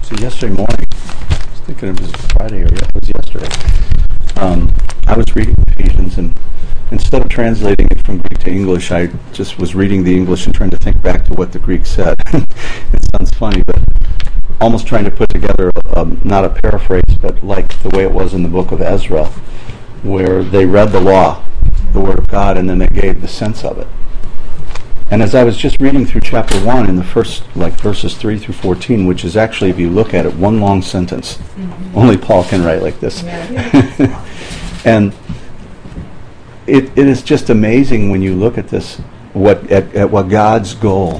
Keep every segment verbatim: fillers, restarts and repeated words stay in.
So yesterday morning, I was thinking it was Friday or it was yesterday, um, I was reading Ephesians, and instead of translating it from Greek to English, I just was reading the English and trying to think back to what the Greek said. It sounds funny, but almost trying to put together, um, not a paraphrase, but like the way it was in the book of Ezra, where they read the law, the Word of God, and then they gave the sense of it. And as I was just reading through chapter one, in the first, like verses three through fourteen, which is actually, if you look at it, one long sentence. Mm-hmm. Only Paul can write like this. Yeah. And it it is just amazing when you look at this, what at, at what God's goal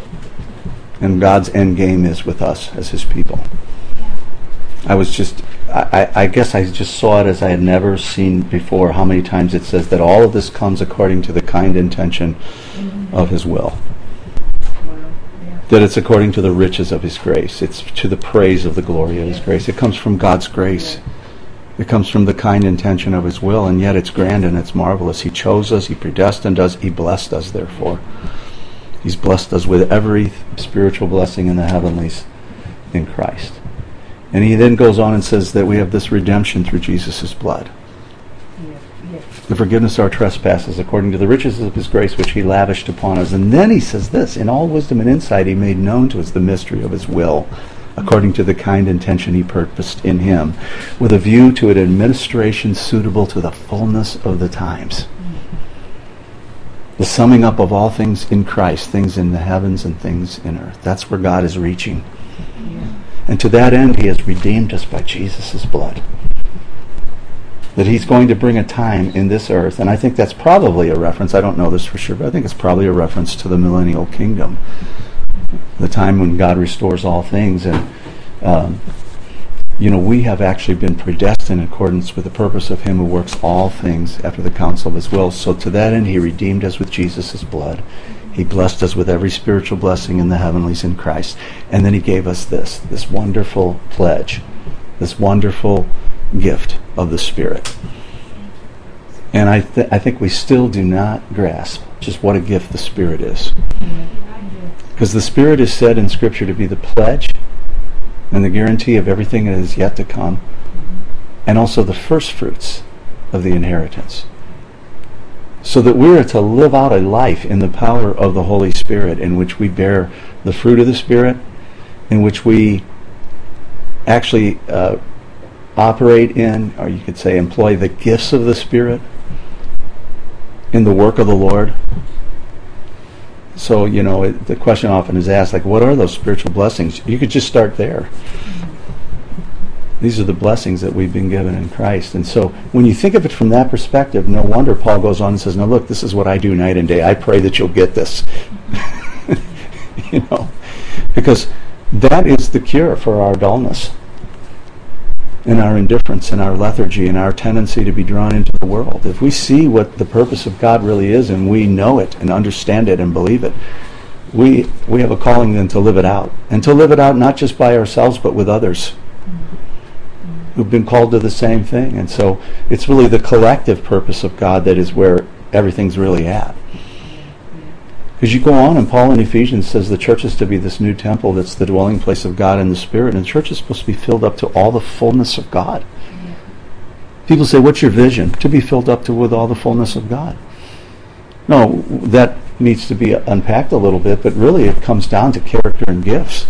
and God's end game is with us as His people. Yeah. I was just, I, I guess I just saw it as I had never seen before, how many times it says that all of this comes according to the kind intention mm-hmm. of His will. Wow. Yeah. That it's according to the riches of His grace. It's to the praise of the glory of His grace. It comes from God's grace. Yeah. It comes from the kind intention of His will, and yet it's grand and it's marvelous. He chose us, He predestined us, He blessed us, therefore. He's blessed us with every spiritual blessing in the heavenlies in Christ. And He then goes on and says that we have this redemption through Jesus' blood. Yeah, yeah. The forgiveness of our trespasses according to the riches of His grace which He lavished upon us. And then He says this, in all wisdom and insight He made known to us the mystery of His will, according to the kind intention He purposed in Him, with a view to an administration suitable to the fullness of the times. The summing up of all things in Christ, things in the heavens and things in earth. That's where God is reaching. Yeah. And to that end, He has redeemed us by Jesus' blood. That He's going to bring a time in this earth, and I think that's probably a reference, I don't know this for sure, but I think it's probably a reference to the millennial kingdom. The time when God restores all things. And, um, you know, we have actually been predestined in accordance with the purpose of Him who works all things after the counsel of His will. So to that end, He redeemed us with Jesus' blood. He blessed us with every spiritual blessing in the heavenlies in Christ. And then He gave us this, this wonderful pledge, this wonderful gift of the Spirit. And I, th- I think we still do not grasp just what a gift the Spirit is. Because the Spirit is said in Scripture to be the pledge and the guarantee of everything that is yet to come, mm-hmm. and also the first fruits of the inheritance. So that we are to live out a life in the power of the Holy Spirit, in which we bear the fruit of the Spirit, in which we actually uh, operate in, or you could say employ the gifts of the Spirit in the work of the Lord. So, you know, it, the question often is asked, like, what are those spiritual blessings? You could just start there. These are the blessings that we've been given in Christ. And so when you think of it from that perspective, no wonder Paul goes on and says, now look, this is what I do night and day. I pray that you'll get this. You know, because that is the cure for our dullness and our indifference and our lethargy and our tendency to be drawn into the world. If we see what the purpose of God really is, and we know it and understand it and believe it, we we have a calling then to live it out. And to live it out not just by ourselves, but with others who've been called to the same thing. And so it's really the collective purpose of God that is where everything's really at. Because you go on, and Paul in Ephesians says the church is to be this new temple that's the dwelling place of God in the Spirit, and the church is supposed to be filled up to all the fullness of God. Yeah. People say, what's your vision? To be filled up to with all the fullness of God. No, that needs to be unpacked a little bit, but really it comes down to character and gifts.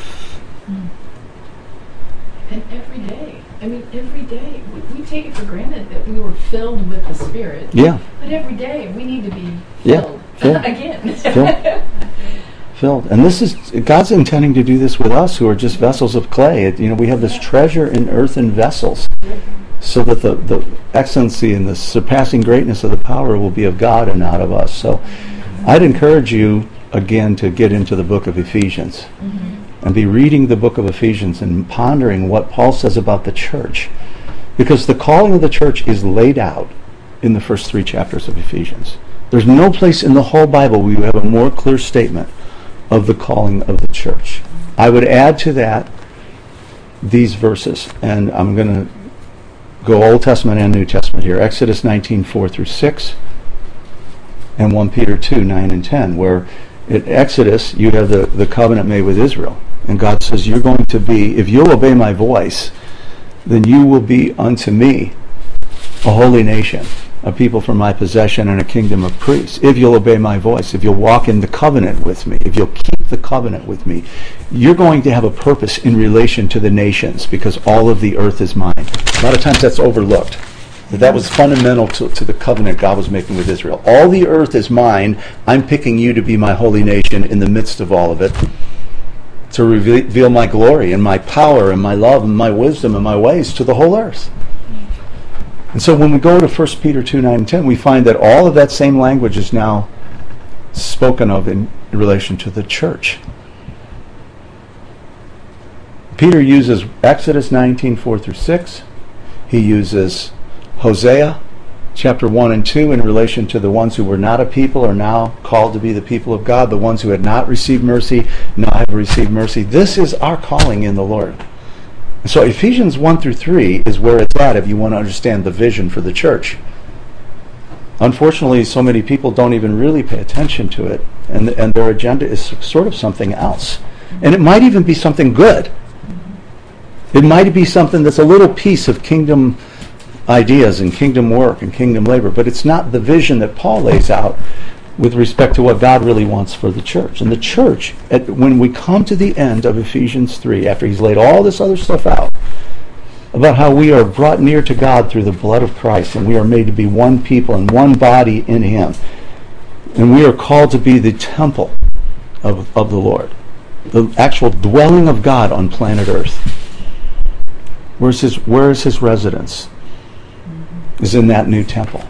And every day, I mean, every day, we, we take it for granted that we were filled with the Spirit. Yeah. But every day, we need to be yeah. filled. Filled. Again. Filled. Filled. And this is, God's intending to do this with us who are just vessels of clay. It, you know, we have this treasure in earthen vessels, so that the, the excellency and the surpassing greatness of the power will be of God and not of us. So I'd encourage you, again, to get into the book of Ephesians. Mm-hmm. And be reading the book of Ephesians and pondering what Paul says about the church. Because the calling of the church is laid out in the first three chapters of Ephesians. There's no place in the whole Bible where you have a more clear statement of the calling of the church. I would add to that these verses, and I'm going to go Old Testament and New Testament here. Exodus nineteen, four through six, and First Peter two, nine and ten, where in Exodus you have the, the covenant made with Israel. And God says, you're going to be, if you'll obey my voice, then you will be unto me a holy nation, a people for my possession, and a kingdom of priests. If you'll obey my voice, if you'll walk in the covenant with me, if you'll keep the covenant with me, you're going to have a purpose in relation to the nations, because all of the earth is mine. A lot of times that's overlooked. That that was fundamental to, to the covenant God was making with Israel. All the earth is mine. I'm picking you to be my holy nation in the midst of all of it, to reveal my glory and my power and my love and my wisdom and my ways to the whole earth. And so when we go to First Peter two, nine, and ten, we find that all of that same language is now spoken of in relation to the church. Peter uses Exodus nineteen, four through six. He uses Hosea chapter one and two in relation to the ones who were not a people are now called to be the people of God. The ones who had not received mercy now have received mercy. This is our calling in the Lord. So Ephesians one through three is where it's at if you want to understand the vision for the church. Unfortunately, so many people don't even really pay attention to it, and, and their agenda is sort of something else. And it might even be something good. It might be something that's a little piece of kingdom ideas and kingdom work and kingdom labor, but it's not the vision that Paul lays out with respect to what God really wants for the church. And the church, at, when we come to the end of Ephesians three, after he's laid all this other stuff out, about how we are brought near to God through the blood of Christ, and we are made to be one people and one body in him, and we are called to be the temple of, of the Lord, the actual dwelling of God on planet Earth. Where's his, where is his residence? Is in that new temple.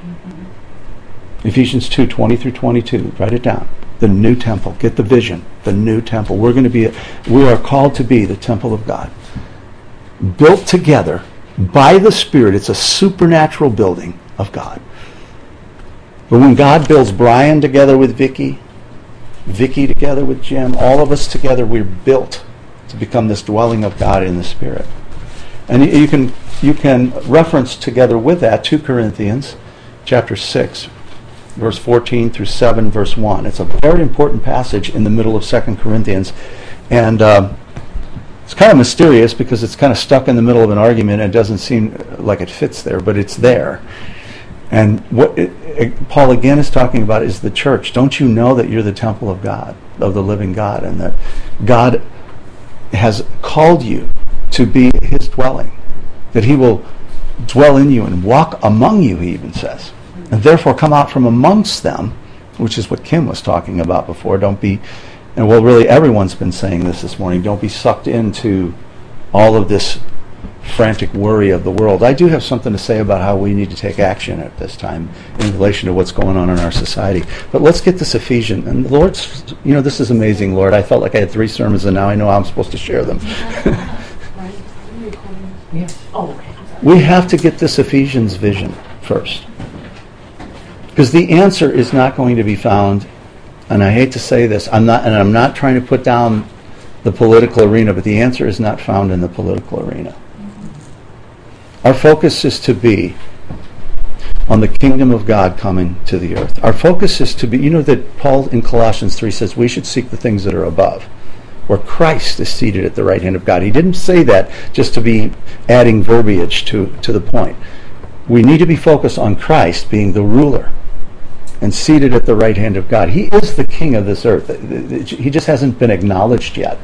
Ephesians two, twenty through twenty-two. Write it down. The new temple. Get the vision. The new temple. We're going to be, a, we are called to be the temple of God. Built together by the Spirit. It's a supernatural building of God. But when God builds Brian together with Vicky, Vicky together with Jim, all of us together, we're built to become this dwelling of God in the Spirit. And you, you can you can reference together with that two Corinthians chapter six, verse fourteen through seven, verse one. It's a very important passage in the middle of Second Corinthians. And uh, it's kind of mysterious because it's kind of stuck in the middle of an argument and it doesn't seem like it fits there, but it's there. And what it, it, Paul again is talking about is the church. Don't you know that you're the temple of God, of the living God, and that God has called you to be his dwelling, that he will dwell in you and walk among you, he even says. And therefore come out from amongst them, which is what Kim was talking about before. Don't be, and well, really everyone's been saying this this morning, don't be sucked into all of this frantic worry of the world. I do have something to say about how we need to take action at this time in relation to what's going on in our society. But let's get this Ephesians. And the Lord's, you know, this is amazing, Lord. I felt like I had three sermons and now I know how I'm supposed to share them. We have to get this Ephesians vision first. Because the answer is not going to be found, and I hate to say this, I'm not, and I'm not trying to put down the political arena, but the answer is not found in the political arena. Our focus is to be on the kingdom of God coming to the earth. Our focus is to be, you know that Paul in Colossians three says we should seek the things that are above, where Christ is seated at the right hand of God. He didn't say that just to be adding verbiage to, to the point. We need to be focused on Christ being the ruler and seated at the right hand of God. He is the king of this earth. He just hasn't been acknowledged yet.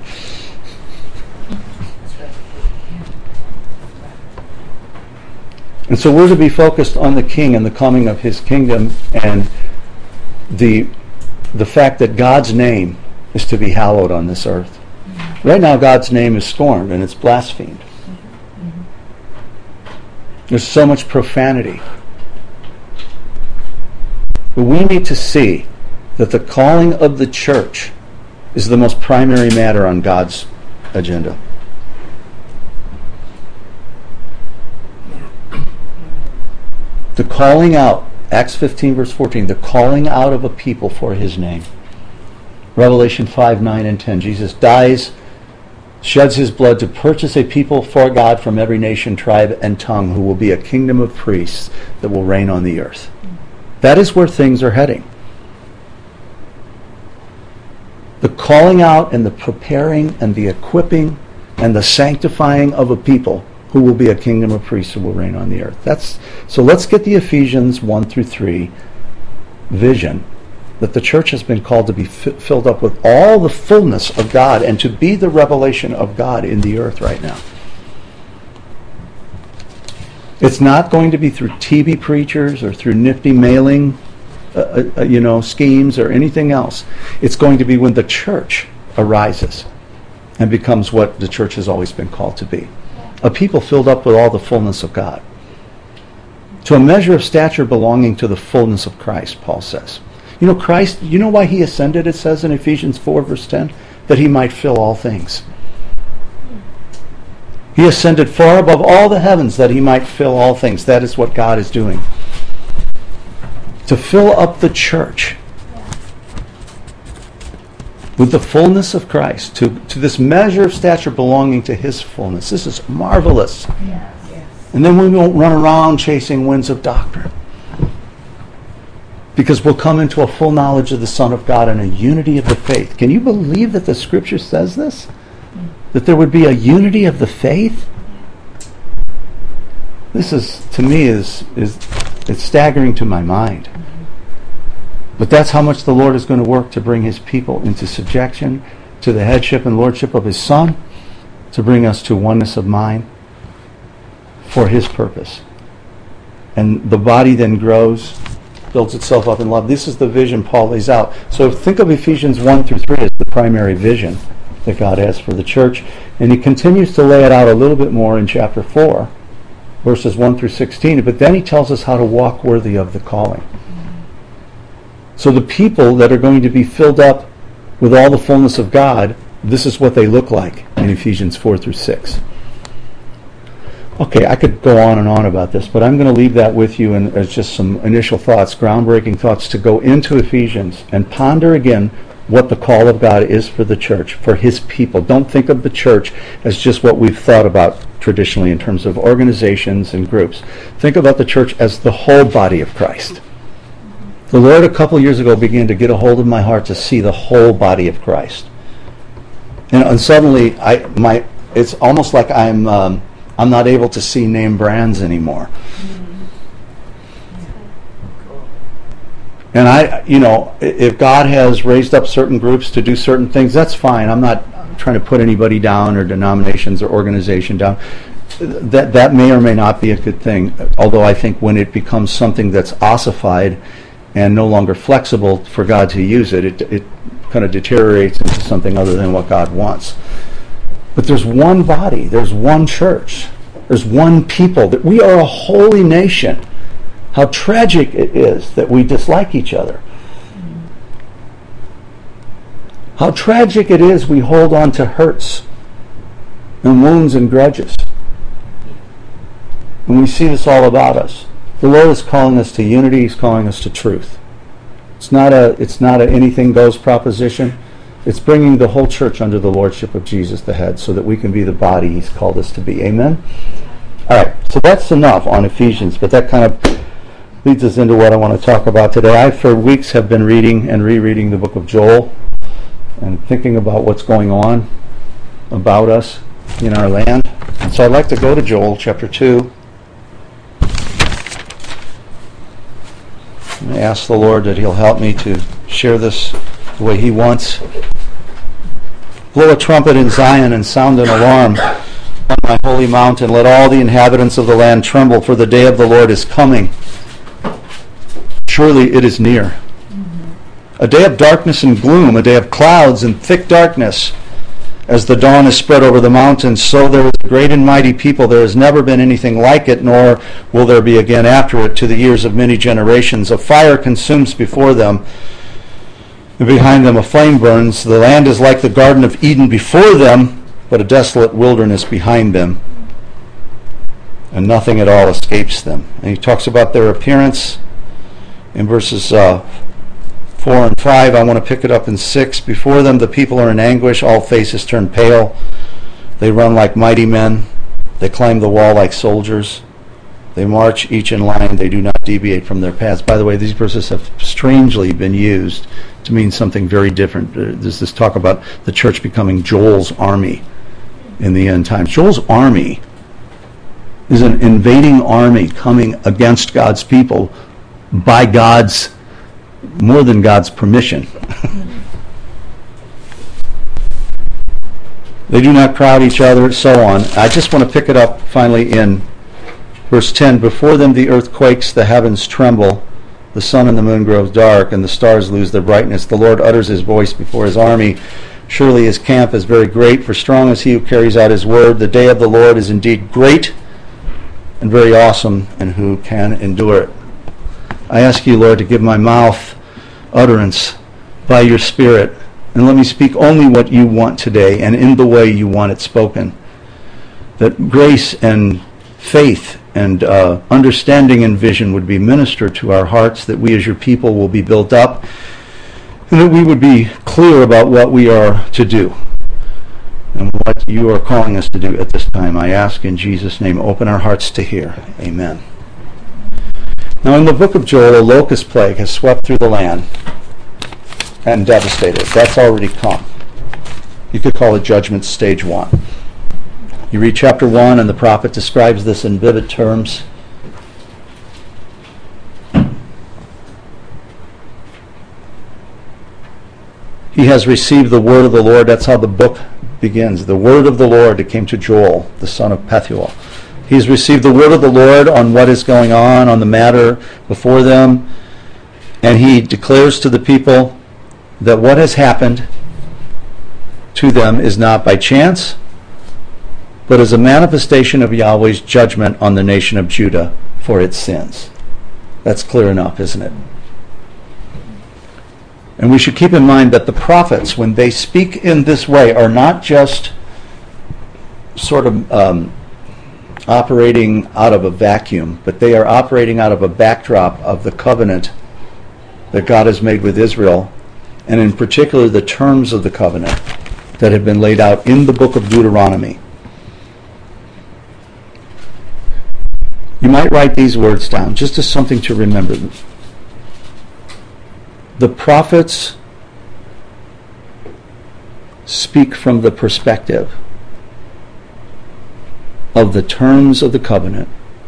And so we're to be focused on the king and the coming of his kingdom and the the fact that God's name is to be hallowed on this earth. Right now God's name is scorned and it's blasphemed. There's so much profanity. But we need to see that the calling of the church is the most primary matter on God's agenda. The calling out, Acts fifteen verse fourteen, the calling out of a people for his name. Revelation five, nine, and ten. Jesus dies, sheds his blood to purchase a people for God from every nation, tribe, and tongue, who will be a kingdom of priests that will reign on the earth. That is where things are heading. The calling out and the preparing and the equipping and the sanctifying of a people who will be a kingdom of priests who will reign on the earth. That's so let's get the Ephesians one through three vision that the church has been called to be f- filled up with all the fullness of God and to be the revelation of God in the earth right now. It's not going to be through T V preachers or through nifty mailing uh, uh, you know, schemes or anything else. It's going to be when the church arises and becomes what the church has always been called to be. A people filled up with all the fullness of God. To a measure of stature belonging to the fullness of Christ, Paul says. You know, Christ, you know why he ascended, it says in Ephesians four, verse ten? That he might fill all things. He ascended far above all the heavens that he might fill all things. That is what God is doing. To fill up the church with the fullness of Christ, to, to this measure of stature belonging to his fullness. This is marvelous. Yes, yes. And then we won't run around chasing winds of doctrine. Because we'll come into a full knowledge of the Son of God and a unity of the faith. Can you believe that the Scripture says this? That there would be a unity of the faith? This is, to me, is is it's staggering to my mind. But that's how much the Lord is going to work to bring his people into subjection to the headship and lordship of his Son, to bring us to oneness of mind for his purpose. And the body then grows, builds itself up in love. This is the vision Paul lays out. So think of Ephesians one through three as the primary vision that God has for the church. And he continues to lay it out a little bit more in chapter four, verses one through sixteen. But then he tells us how to walk worthy of the calling. So the people that are going to be filled up with all the fullness of God, this is what they look like in Ephesians four through six. Okay, I could go on and on about this, but I'm going to leave that with you and as just some initial thoughts, groundbreaking thoughts, to go into Ephesians and ponder again what the call of God is for the church, for his people. Don't think of the church as just what we've thought about traditionally in terms of organizations and groups. Think about the church as the whole body of Christ. The Lord a couple years ago began to get a hold of my heart to see the whole body of Christ. And, and suddenly, I my it's almost like I'm um, I'm not able to see name brands anymore. And I, you know, if God has raised up certain groups to do certain things, that's fine. I'm not trying to put anybody down or denominations or organization down. That that may or may not be a good thing. Although I think when it becomes something that's ossified and no longer flexible for God to use it, it, it kind of deteriorates into something other than what God wants. But there's one body, there's one church, there's one people, that we are a holy nation. How tragic it is that we dislike each other. How tragic it is we hold on to hurts and wounds and grudges. And we see this all about us. The Lord is calling us to unity. He's calling us to truth. It's not a it's not a anything goes proposition. It's bringing the whole church under the lordship of Jesus, the head, so that we can be the body he's called us to be. Amen? All right, so that's enough on Ephesians, but that kind of leads us into what I want to talk about today. I, for weeks, have been reading and rereading the book of Joel and thinking about what's going on about us in our land. And so I'd like to go to Joel chapter two. And ask the Lord that he'll help me to share this the way he wants. Blow a trumpet in Zion and sound an alarm on my holy mountain. Let all the inhabitants of the land tremble, for the day of the Lord is coming. Surely it is near. Mm-hmm. A day of darkness and gloom, a day of clouds and thick darkness. As the dawn is spread over the mountains, so there is a great and mighty people. There has never been anything like it, nor will there be again after it, to the years of many generations. A fire consumes before them, and behind them a flame burns. The land is like the Garden of Eden before them, but a desolate wilderness behind them, and nothing at all escapes them. And he talks about their appearance in verses uh, four and five. I want to pick it up in six. Before them the people are in anguish, all faces turn pale. They run like mighty men. They climb the wall like soldiers. They march each in line. They do not deviate from their paths. By the way, these verses have strangely been used to mean something very different. There's this talk about the church becoming Joel's army in the end times. Joel's army is an invading army coming against God's people by God's, more than God's permission. They do not crowd each other, so on. I just want to pick it up finally in verse ten. Before them the earth quakes, the heavens tremble, the sun and the moon grow dark, and the stars lose their brightness. The Lord utters his voice before his army. Surely his camp is very great, for strong is he who carries out his word. The day of the Lord is indeed great and very awesome, and who can endure it? I ask you, Lord, to give my mouth utterance by your Spirit, and let me speak only what you want today and in the way you want it spoken. That grace and faith and uh, understanding and vision would be ministered to our hearts, that we as your people will be built up, and that we would be clear about what we are to do and what you are calling us to do at this time. I ask in Jesus' name, open our hearts to hear. Amen. Now in the book of Joel, a locust plague has swept through the land and devastated. That's already come. You could call it judgment stage one. You read chapter one, and the prophet describes this in vivid terms. He has received the word of the Lord. That's how the book begins. The word of the Lord. It came to Joel, the son of Pethuel. He's received the word of the Lord on what is going on, on the matter before them. And he declares to the people that what has happened to them is not by chance, but is a manifestation of Yahweh's judgment on the nation of Judah for its sins. That's clear enough, isn't it? And we should keep in mind that the prophets, when they speak in this way, are not just sort of um, operating out of a vacuum, but they are operating out of a backdrop of the covenant that God has made with Israel, and in particular the terms of the covenant that have been laid out in the book of Deuteronomy. You might write these words down just as something to remember. The prophets speak from the perspective of the terms of the covenant.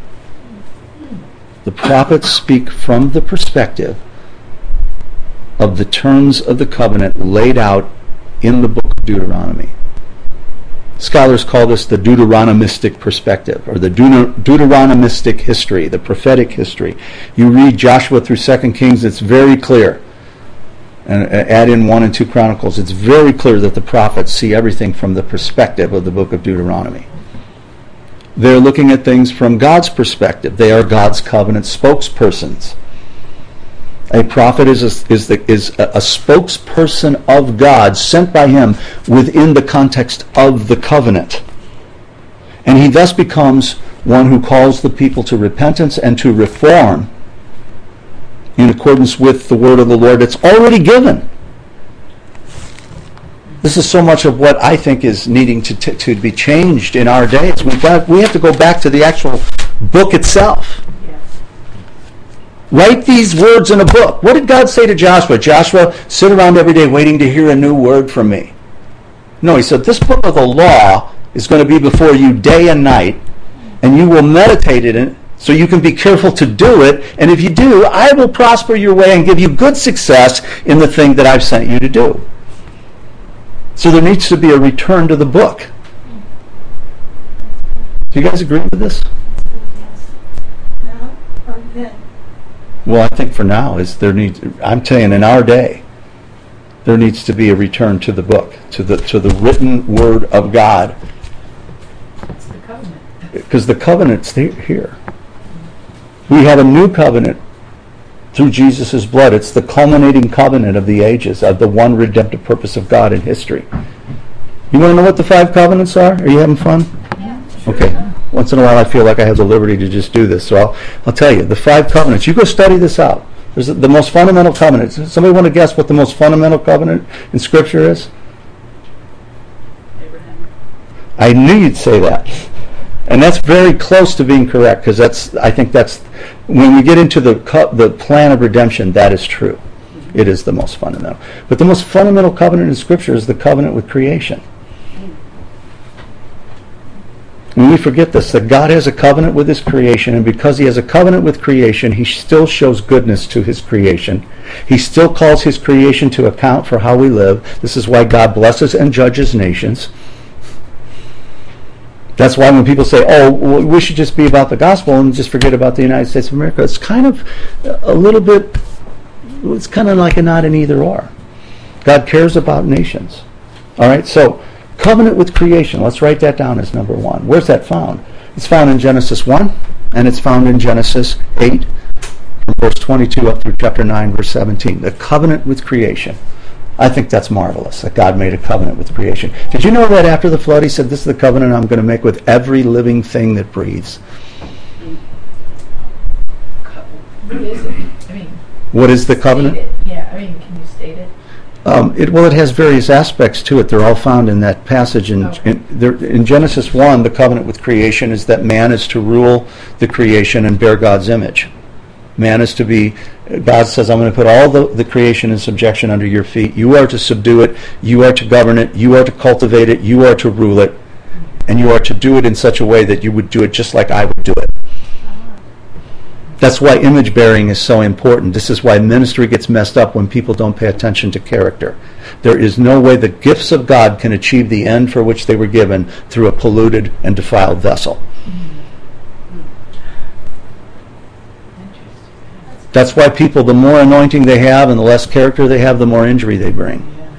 The prophets speak from the perspective of the terms of the covenant laid out in the book of Deuteronomy. Scholars call this the Deuteronomistic perspective, or the Deut- Deuteronomistic history, the prophetic history. You read Joshua through Second Kings, it's very clear. And add in one and two Chronicles, it's very clear that the prophets see everything from the perspective of the book of Deuteronomy. They're looking at things from God's perspective. They are God's covenant spokespersons. A prophet is a, is, the, is a, a spokesperson of God sent by him within the context of the covenant. And he thus becomes one who calls the people to repentance and to reform in accordance with the word of the Lord that's already given. This is so much of what I think is needing to, t- to be changed in our days. We've got, we have to go back to the actual book itself. Write these words in a book. What did God say to Joshua? Joshua, sit around every day waiting to hear a new word from me. No, he said, this book of the law is going to be before you day and night, and you will meditate in it so you can be careful to do it. And if you do, I will prosper your way and give you good success in the thing that I've sent you to do. So there needs to be a return to the book. Do you guys agree with this? Now or then? Well, I think for now is there needs. I'm saying in our day, there needs to be a return to the book, to the to the written word of God. It's the covenant. Because the covenant's here. We have a new covenant through Jesus' blood. It's the culminating covenant of the ages, of the one redemptive purpose of God in history. You want to know what the five covenants are? Are you having fun? Yeah, sure. Okay. Once in a while I feel like I have the liberty to just do this. So I'll, I'll tell you. The five covenants. You go study this out. There's the most fundamental covenant. Somebody want to guess what the most fundamental covenant in Scripture is? Abraham. I knew you'd say that. And that's very close to being correct, because that's, I think that's, when we get into the co- the plan of redemption, that is true. It is the most fundamental. But the most fundamental covenant in Scripture is the covenant with creation. And we forget this, that God has a covenant with his creation, and because he has a covenant with creation, he still shows goodness to his creation. He still calls his creation to account for how we live. This is why God blesses and judges nations. That's why when people say, oh, well, we should just be about the gospel and just forget about the United States of America, it's kind of a little bit, it's kind of like a not an either or. God cares about nations. All right, so covenant with creation. Let's write that down as number one. Where's that found? It's found in Genesis one, and it's found in Genesis eight, from verse twenty-two up through chapter nine, verse seventeen. The covenant with creation. I think that's marvelous, that God made a covenant with creation. Did you know that after the flood, he said, this is the covenant I'm going to make with every living thing that breathes? What is it? I mean, what is the covenant? It. Yeah, I mean, can you state it? Um, it, well, it has various aspects to it. They're all found in that passage. In, okay. in, there, in Genesis one, the covenant with creation is that man is to rule the creation and bear God's image. Man is to be, God says, I'm going to put all the, the creation in subjection under your feet. You are to subdue it. You are to govern it. You are to cultivate it. You are to rule it. And you are to do it in such a way that you would do it just like I would do it. That's why image bearing is so important. This is why ministry gets messed up when people don't pay attention to character. There is no way the gifts of God can achieve the end for which they were given through a polluted and defiled vessel. That's why people, the more anointing they have and the less character they have, the more injury they bring.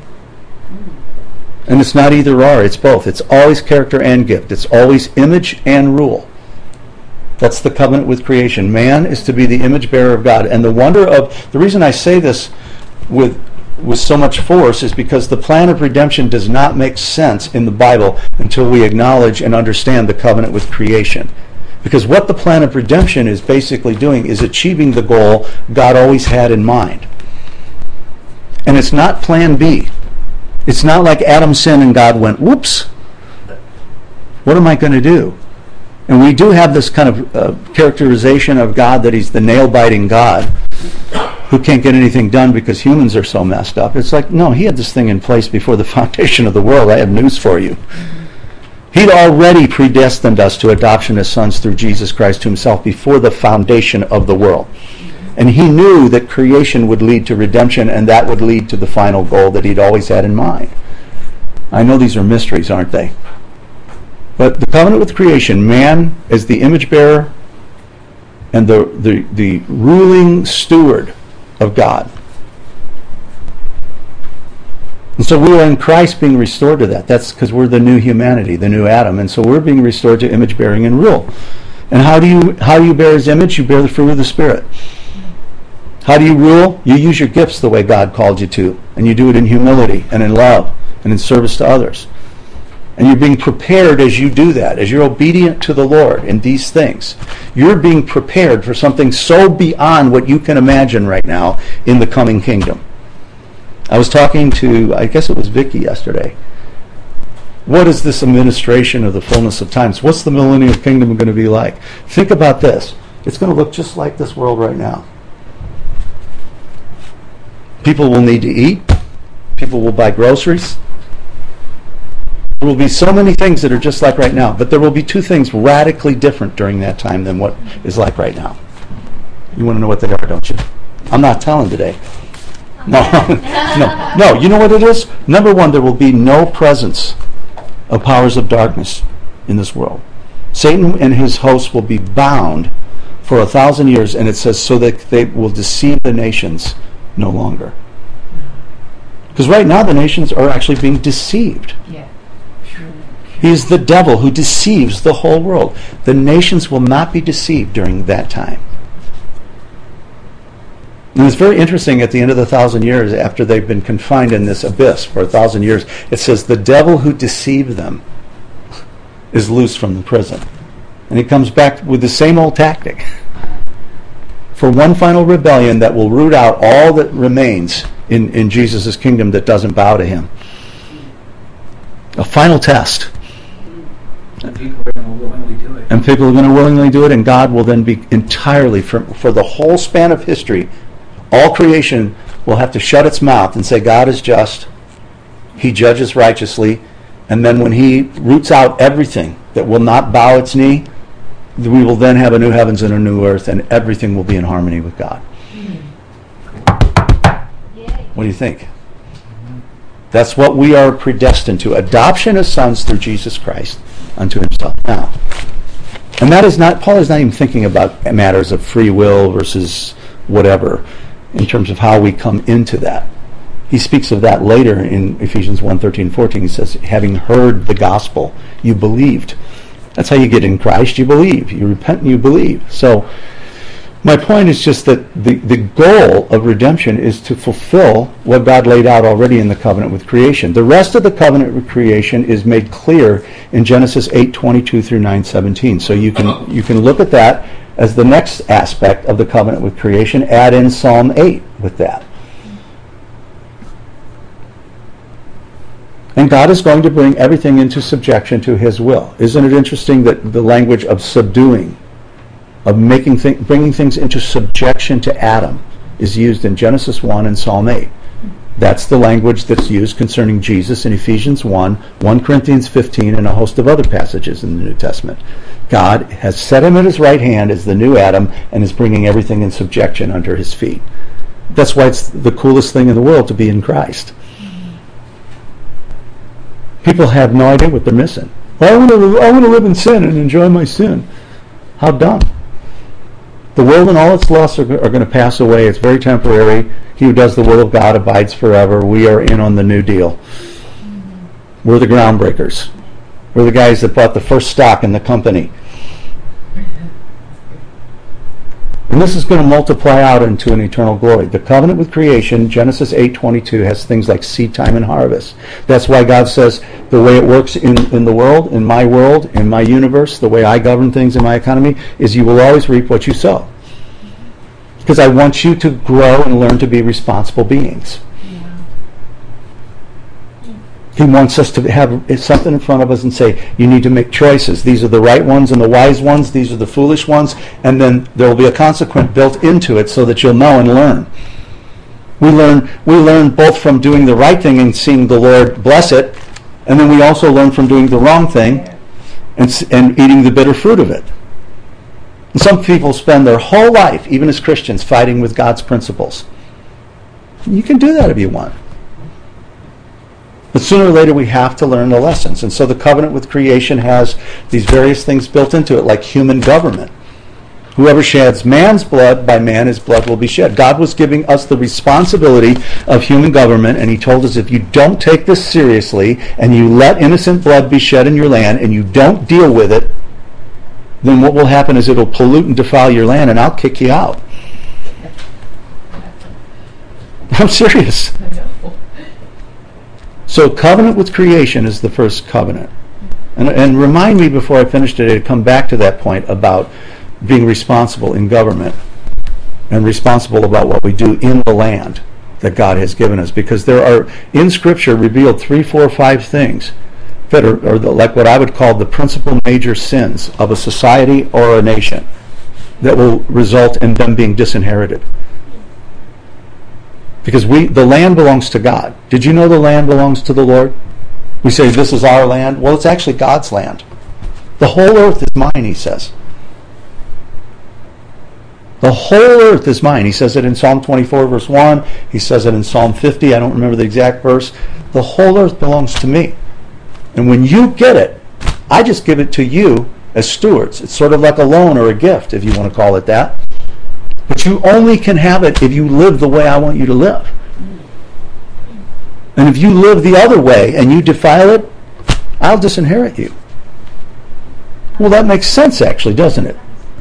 And it's not either or, it's both. It's always character and gift. It's always image and rule. That's the covenant with creation. Man is to be the image bearer of God. And the wonder of, the reason I say this with with so much force is because the plan of redemption does not make sense in the Bible until we acknowledge and understand the covenant with creation. Because what the plan of redemption is basically doing is achieving the goal God always had in mind. And it's not plan B. It's not like Adam sinned and God went, whoops, what am I going to do? And we do have this kind of uh, characterization of God that he's the nail-biting God who can't get anything done because humans are so messed up. It's like, no, he had this thing in place before the foundation of the world. I have news for you. He'd already predestined us to adoption as sons through Jesus Christ to himself before the foundation of the world. And he knew that creation would lead to redemption, and that would lead to the final goal that he'd always had in mind. I know these are mysteries, aren't they? But the covenant with creation, man as the image bearer and the, the, the ruling steward of God. And so we are in Christ being restored to that. That's because we're the new humanity, the new Adam. And so we're being restored to image bearing and rule. And how do you how do you bear his image? You bear the fruit of the Spirit. How do you rule? You use your gifts the way God called you to. And you do it in humility and in love and in service to others. And you're being prepared as you do that, as you're obedient to the Lord in these things. You're being prepared for something so beyond what you can imagine right now in the coming kingdom. I was talking to, I guess it was Vicky yesterday. What is this administration of the fullness of times? What's the millennial kingdom going to be like? Think about this. It's going to look just like this world right now. People will need to eat. People will buy groceries. There will be so many things that are just like right now, but there will be two things radically different during that time than what is like right now. You want to know what they are, don't you? I'm not telling today. No, no, no. You know what it is? Number one, there will be no presence of powers of darkness in this world. Satan and his hosts will be bound for a thousand years, and it says so that they will deceive the nations no longer. Because right now the nations are actually being deceived. Yeah. He is the devil who deceives the whole world. The nations will not be deceived during that time. And it's very interesting at the end of the thousand years, after they've been confined in this abyss for a thousand years, it says the devil who deceived them is loose from the prison. And he comes back with the same old tactic for one final rebellion that will root out all that remains in, in Jesus' kingdom that doesn't bow to him. A final test. And people are going to willingly do it. And people are going to willingly do it, and God will then be entirely, for, for the whole span of history, all creation will have to shut its mouth and say, God is just, He judges righteously, and then when He roots out everything that will not bow its knee, we will then have a new heavens and a new earth, and everything will be in harmony with God. What do you think? That's what we are predestined to. Adoption as sons through Jesus Christ unto Himself. Now, and that is not, Paul is not even thinking about matters of free will versus whatever in terms of how we come into that. He speaks of that later in Ephesians one, thirteen, fourteen. He says, having heard the gospel, you believed. That's how you get in Christ. You believe. You repent and you believe. So my point is just that the, the goal of redemption is to fulfill what God laid out already in the covenant with creation. The rest of the covenant with creation is made clear in Genesis eight, twenty-two through nine, seventeen. So you can you can look at that as the next aspect of the covenant with creation. Add in Psalm eight with that. And God is going to bring everything into subjection to His will. Isn't it interesting that the language of subduing, of making th- bringing things into subjection to Adam, is used in Genesis one and Psalm eight. That's the language that's used concerning Jesus in Ephesians one, First Corinthians fifteen, and a host of other passages in the New Testament. God has set Him at His right hand as the new Adam and is bringing everything in subjection under His feet. That's why it's the coolest thing in the world to be in Christ. People have no idea what they're missing. Well, I want to live, I want to live in sin and enjoy my sin. How dumb. The world and all its lusts are, are going to pass away. It's very temporary. He who does the will of God abides forever. We are in on the new deal. We're the groundbreakers. We're the guys that bought the first stock in the company. And this is going to multiply out into an eternal glory. The covenant with creation, Genesis eight twenty-two, has things like seed time and harvest. That's why God says the way it works in, in the world, in my world, in my universe, the way I govern things in my economy, is you will always reap what you sow. Because I want you to grow and learn to be responsible beings. He wants us to have something in front of us and say, you need to make choices. These are the right ones and the wise ones. These are the foolish ones. And then there will be a consequence built into it so that you'll know and learn. We learn we learn both from doing the right thing and seeing the Lord bless it, and then we also learn from doing the wrong thing and, and eating the bitter fruit of it. And some people spend their whole life, even as Christians, fighting with God's principles. You can do that if you want. But sooner or later we have to learn the lessons. And so the covenant with creation has these various things built into it, like human government. Whoever sheds man's blood, by man his blood will be shed. God was giving us the responsibility of human government, and He told us if you don't take this seriously and you let innocent blood be shed in your land and you don't deal with it, then what will happen is it'll pollute and defile your land, and I'll kick you out. I'm serious. So covenant with creation is the first covenant. And, and remind me before I finish today to come back to that point about being responsible in government and responsible about what we do in the land that God has given us. Because there are, in Scripture, revealed three, four, five things that are, are the, like what I would call the principal major sins of a society or a nation that will result in them being disinherited. Because we, the land belongs to God. Did you know the land belongs to the Lord? We say, this is our land. Well, it's actually God's land. The whole earth is mine, He says. The whole earth is mine. He says it in Psalm twenty-four, verse one. He says it in Psalm fifty. I don't remember the exact verse. The whole earth belongs to me. And when you get it, I just give it to you as stewards. It's sort of like a loan or a gift, if you want to call it that. But you only can have it if you live the way I want you to live. And if you live the other way and you defile it, I'll disinherit you. Well, that makes sense, actually, doesn't it?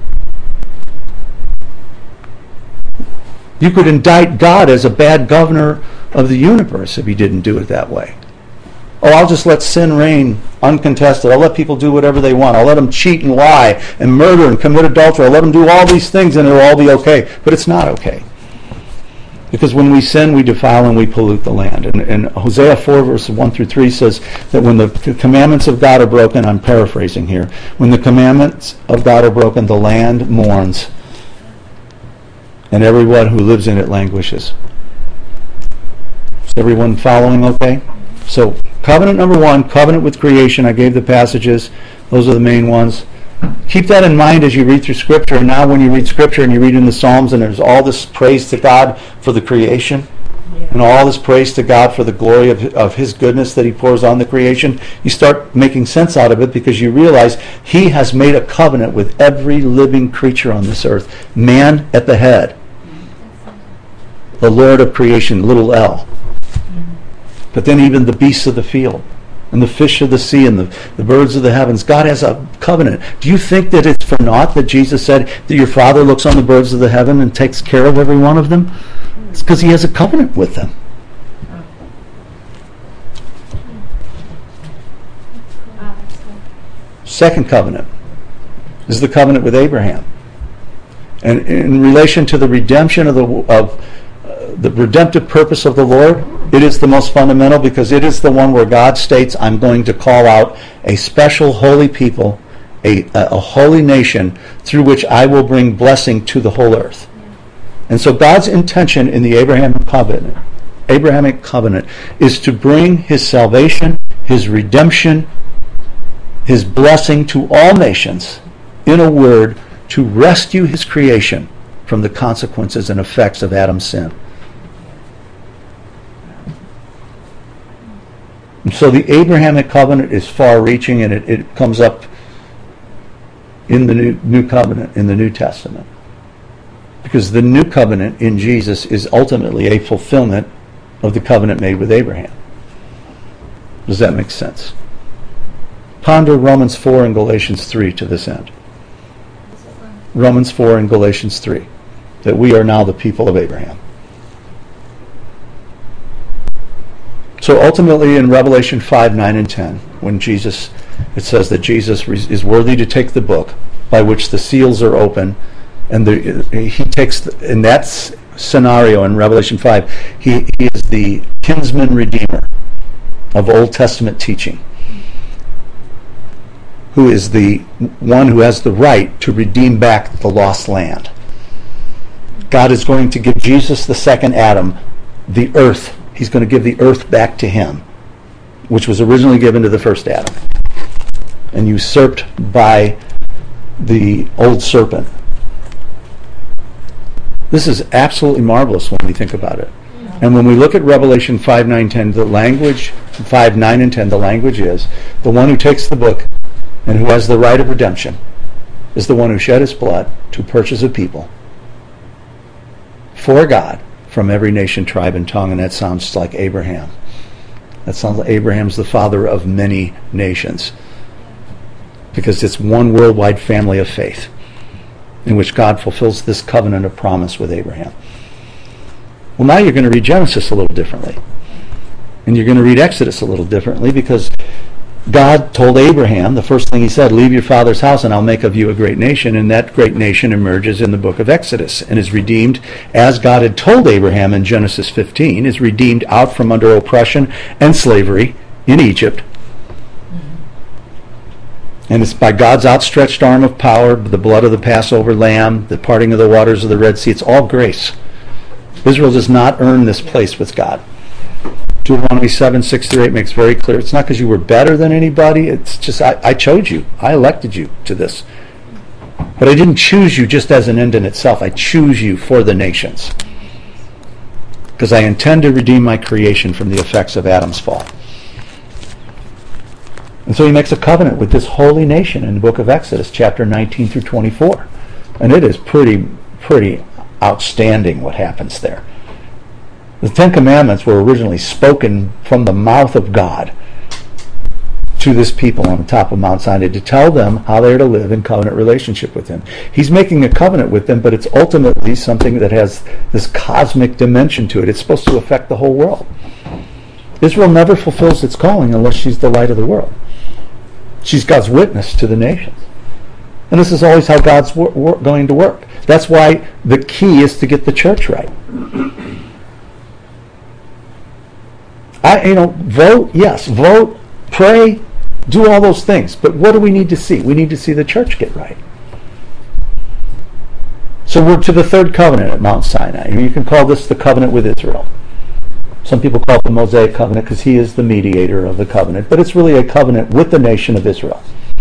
You could indict God as a bad governor of the universe if He didn't do it that way. Oh, I'll just let sin reign uncontested. I'll let people do whatever they want. I'll let them cheat and lie and murder and commit adultery. I'll let them do all these things and it'll all be okay. But it's not okay. Because when we sin, we defile and we pollute the land. And, and Hosea four, verses one through three says that when the commandments of God are broken, I'm paraphrasing here, when the commandments of God are broken, the land mourns, and everyone who lives in it languishes. Is everyone following okay? So, covenant number one, covenant with creation. I gave the passages. Those are the main ones. Keep that in mind as you read through Scripture. And now when you read Scripture and you read in the Psalms and there's all this praise to God for the creation, yeah, and all this praise to God for the glory of, of His goodness that He pours on the creation, you start making sense out of it because you realize He has made a covenant with every living creature on this earth. Man at the head. The Lord of creation, little L. But then even the beasts of the field, and the fish of the sea, and the, the birds of the heavens. God has a covenant. Do you think that it's for naught that Jesus said that your Father looks on the birds of the heaven and takes care of every one of them? It's because He has a covenant with them. Second covenant is the covenant with Abraham. And in relation to the redemption of the of uh, the redemptive purpose of the Lord, it is the most fundamental because it is the one where God states, I'm going to call out a special holy people, a, a holy nation, through which I will bring blessing to the whole earth. And so God's intention in the Abrahamic covenant, Abrahamic covenant is to bring His salvation, His redemption, His blessing to all nations, in a word, to rescue His creation from the consequences and effects of Adam's sin. And so the Abrahamic covenant is far-reaching, and it, it comes up in the new, new covenant, in the New Testament. Because the new covenant in Jesus is ultimately a fulfillment of the covenant made with Abraham. Does that make sense? Ponder Romans four and Galatians three to this end. Romans four and Galatians three. That we are now the people of Abraham. So ultimately in Revelation five, nine, and ten, when Jesus, it says that Jesus is worthy to take the book by which the seals are open, and the, he takes, the, in that scenario in Revelation five, he, he is the kinsman redeemer of Old Testament teaching, who is the one who has the right to redeem back the lost land. God is going to give Jesus, the second Adam, the earth. He's going to give the earth back to him, which was originally given to the first Adam and usurped by the old serpent. This is absolutely marvelous when we think about it. And when we look at Revelation five, nine, ten, the language, five, nine, and ten, the language is, the one who takes the book and who has the right of redemption is the one who shed his blood to purchase a people for God from every nation, tribe, and tongue. And that sounds like Abraham. That sounds like Abraham's the father of many nations, because it's one worldwide family of faith in which God fulfills this covenant of promise with Abraham. Well, now you're going to read Genesis a little differently. And you're going to read Exodus a little differently, because God told Abraham, the first thing he said, leave your father's house and I'll make of you a great nation. And that great nation emerges in the book of Exodus and is redeemed as God had told Abraham in Genesis fifteen, is redeemed out from under oppression and slavery in Egypt. And it's by God's outstretched arm of power, the blood of the Passover lamb, the parting of the waters of the Red Sea. It's all grace. Israel does not earn this place with God. Deuteronomy seven, six through eight makes very clear. It's not because you were better than anybody. It's just, I, I chose you. I elected you to this. But I didn't choose you just as an end in itself. I choose you for the nations, because I intend to redeem my creation from the effects of Adam's fall. And so he makes a covenant with this holy nation in the book of Exodus, chapter nineteen through twenty-four. And it is pretty, pretty outstanding what happens there. The Ten Commandments were originally spoken from the mouth of God to this people on the top of Mount Sinai to tell them how they are to live in covenant relationship with him. He's making a covenant with them, but it's ultimately something that has this cosmic dimension to it. It's supposed to affect the whole world. Israel never fulfills its calling unless she's the light of the world. She's God's witness to the nations. And this is always how God's wor- wor- going to work. That's why the key is to get the church right. I, you know, vote, yes, vote, pray, do all those things. But what do we need to see? We need to see the church get right. So we're to the third covenant at Mount Sinai. You can call this the covenant with Israel. Some people call it the Mosaic covenant because he is the mediator of the covenant. But it's really a covenant with the nation of Israel.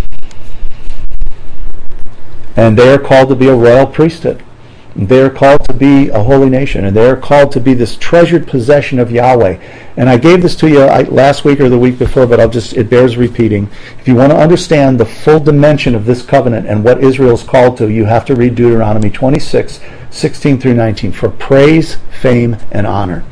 And they are called to be a royal priesthood. They are called to be a holy nation. And they are called to be this treasured possession of Yahweh. And I gave this to you last week or the week before, but I'll just it bears repeating. If you want to understand the full dimension of this covenant and what Israel is called to, you have to read Deuteronomy twenty-six, sixteen through nineteen, for praise, fame, and honor.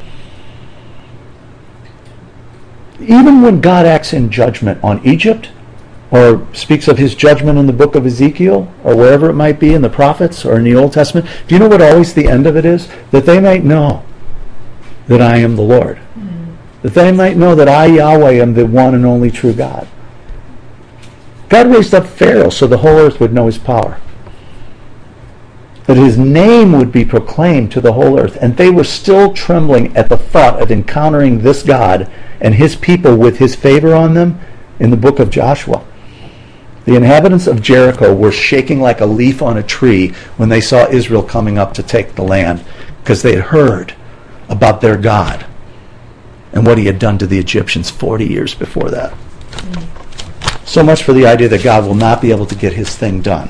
Even when God acts in judgment on Egypt, or speaks of his judgment in the book of Ezekiel, or wherever it might be in the prophets or in the Old Testament, do you know what always the end of it is? That they might know that I am the Lord. Mm. That they might know that I, Yahweh, am the one and only true God. God raised up Pharaoh so the whole earth would know his power. That his name would be proclaimed to the whole earth. And they were still trembling at the thought of encountering this God and his people with his favor on them in the book of Joshua. The inhabitants of Jericho were shaking like a leaf on a tree when they saw Israel coming up to take the land, because they had heard about their God and what he had done to the Egyptians forty years before that. Mm. So much for the idea that God will not be able to get his thing done.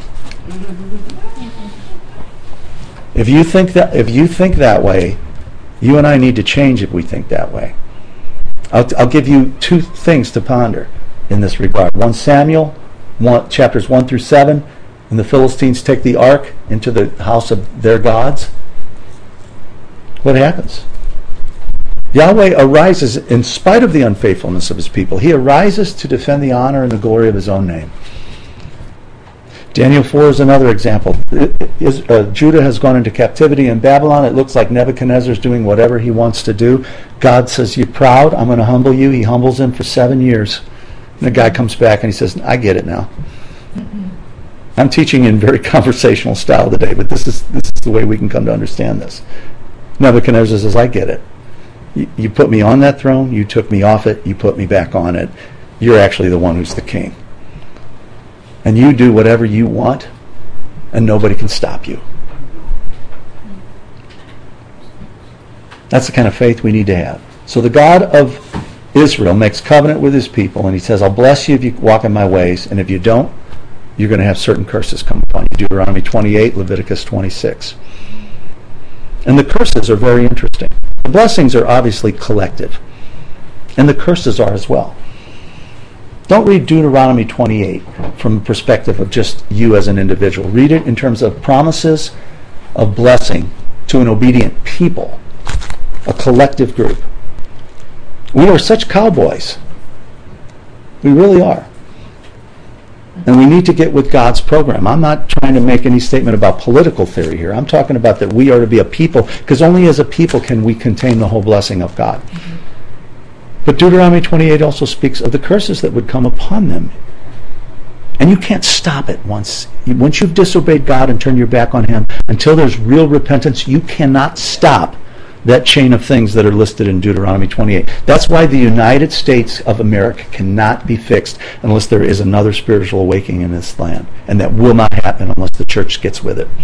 If you think that, if you think that way, you and I need to change if we think that way. I'll, I'll give you two things to ponder in this regard. One Samuel, one, chapters one through seven, and the Philistines take the ark into the house of their gods. What happens? Yahweh arises in spite of the unfaithfulness of his people. He arises to defend the honor and the glory of his own name. Daniel four is another example. It, it is, uh, Judah has gone into captivity in Babylon. It looks like Nebuchadnezzar is doing whatever he wants to do. God says, "You're proud, I'm going to humble you." He humbles him for seven years. And the guy comes back and he says, "I get it now." Mm-hmm. I'm teaching in very conversational style today, but this is this is the way we can come to understand this. Nebuchadnezzar says, "I get it. You, you put me on that throne, you took me off it, you put me back on it. You're actually the one who's the king. And you do whatever you want, and nobody can stop you." That's the kind of faith we need to have. So the God of Israel makes covenant with his people, and he says, "I'll bless you if you walk in my ways, and if you don't, you're going to have certain curses come upon you." Deuteronomy twenty-eight, Leviticus twenty-six. And the curses are very interesting. The blessings are obviously collective, and the curses are as well. Don't read Deuteronomy twenty-eight from the perspective of just you as an individual. Read it in terms of promises of blessing to an obedient people, a collective group. We are such cowboys. We really are. And we need to get with God's program. I'm not trying to make any statement about political theory here. I'm talking about that we are to be a people, because only as a people can we contain the whole blessing of God. Mm-hmm. But Deuteronomy twenty-eight also speaks of the curses that would come upon them. And you can't stop it once. Once you've disobeyed God and turned your back on him, until there's real repentance, you cannot stop that chain of things that are listed in Deuteronomy twenty-eight. That's why the United States of America cannot be fixed unless there is another spiritual awakening in this land. And that will not happen unless the church gets with it.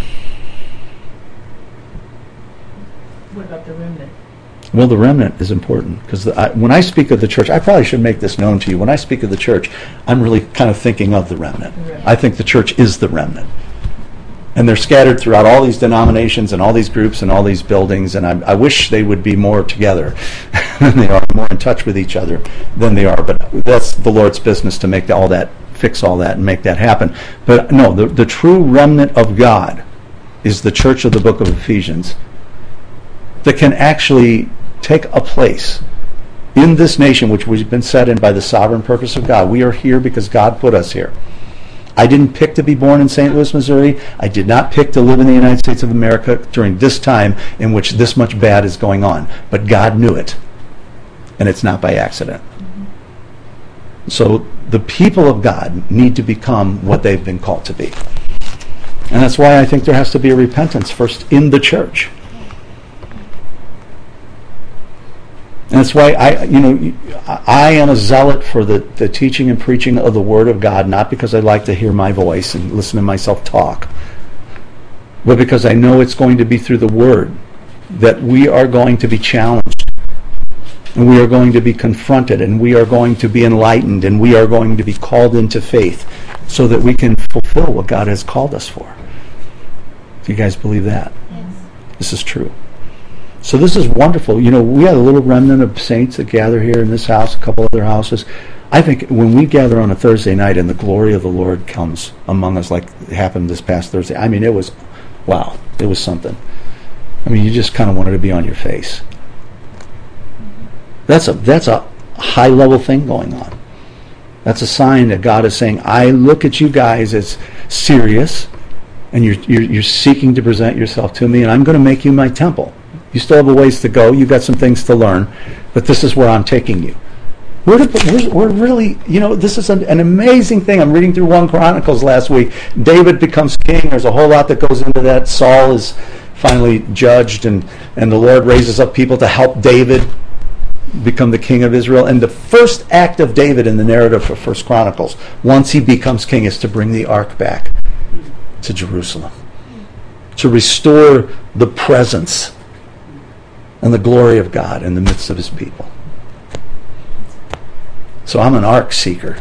What about the remnant? Well, the remnant is important, because when I speak of the church, I probably should make this known to you. When I speak of the church, I'm really kind of thinking of the remnant. Right. I think the church is the remnant. And they're scattered throughout all these denominations and all these groups and all these buildings, and I, I wish they would be more together than they are, more in touch with each other than they are. But that's the Lord's business to make all that, fix all that and make that happen. But no, the, the true remnant of God is the church of the book of Ephesians that can actually take a place in this nation which we've been set in by the sovereign purpose of God. We are here because God put us here. I didn't pick to be born in Saint Louis, Missouri. I did not pick to live in the United States of America during this time in which this much bad is going on. But God knew it. And it's not by accident. Mm-hmm. So the people of God need to become what they've been called to be. And that's why I think there has to be a repentance first in the church. And that's why I, you know, I am a zealot for the, the teaching and preaching of the Word of God, not because I like to hear my voice and listen to myself talk, but because I know it's going to be through the Word that we are going to be challenged, and we are going to be confronted, and we are going to be enlightened, and we are going to be called into faith so that we can fulfill what God has called us for. Do you guys believe that? Yes. This is true. So this is wonderful. You know, we had a little remnant of saints that gather here in this house, a couple other houses. I think when we gather on a Thursday night and the glory of the Lord comes among us like it happened this past Thursday, I mean, it was, wow, it was something. I mean, you just kind of wanted to be on your face. That's a that's a high-level thing going on. That's a sign that God is saying, I look at you guys as serious, and you're, you're, you're seeking to present yourself to me, and I'm going to make you my temple. You still have a ways to go. You've got some things to learn, but this is where I'm taking you. We're, we're, we're really, you know, this is an, an amazing thing. I'm reading through First Chronicles last week. David becomes king. There's a whole lot that goes into that. Saul is finally judged, and, and the Lord raises up people to help David become the king of Israel. And the first act of David in the narrative of First Chronicles, once he becomes king, is to bring the ark back to Jerusalem, to restore the presence and the glory of God in the midst of his people. So I'm an ark seeker.